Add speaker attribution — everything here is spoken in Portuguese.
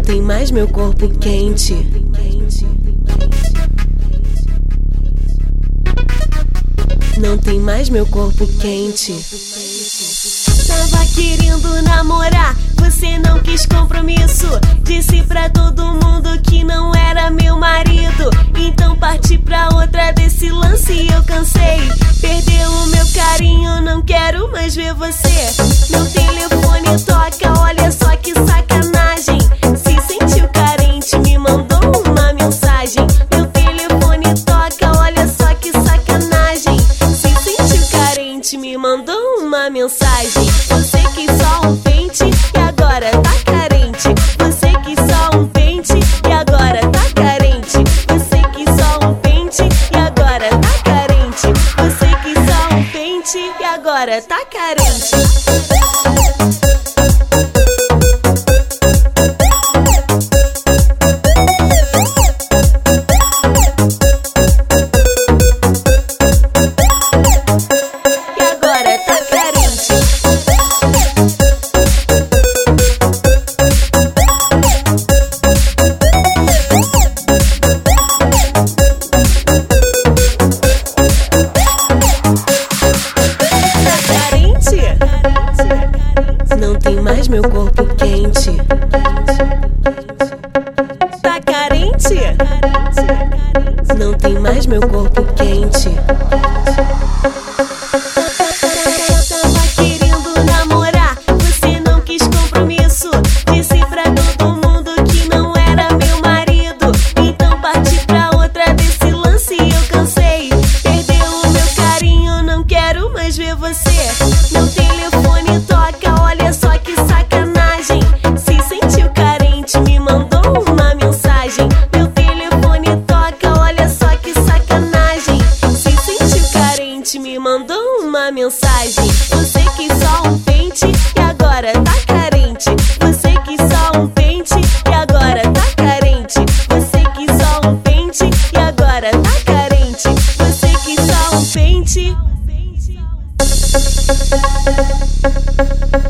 Speaker 1: tem mais meu corpo quente. Não tem mais meu corpo quente.
Speaker 2: Tava querendo namorar, você não quis compromisso. Disse pra todo mundo que não era meu marido. Então parti pra outra desse lance e eu cansei. Perdeu o meu carinho, não quero mais ver você. Meu telefone toca, olha só que sacanagem. Se sentiu carente, me mandou uma mensagem. Meu telefone toca, olha só que sacanagem. Se sentiu carente, me mandou uma mensagem. Você quis só um pente e agora tá carente. Você quis só um pente e agora tá carente. Você quis só um pente e agora tá carente. Você quis só um pente e agora tá carente.
Speaker 1: Não tem mais meu corpo quente.
Speaker 2: Tá carente?
Speaker 1: Não tem mais meu corpo quente.
Speaker 2: Tava querendo namorar, você não quis compromisso. Disse pra todo mundo que não era meu marido. Então parti pra outra desse lance e eu cansei. Perdeu o meu carinho, não quero mais ver você. Meu telefone toca, olha só que sacanagem. Se sentiu carente, me mandou uma mensagem. Meu telefone toca, olha só que sacanagem. Se sentiu carente, me mandou uma mensagem. Você quis só um pente e agora tá carente. Você quis só um pente e agora tá carente. Você quis só um pente e agora tá carente. Você quis só um pente.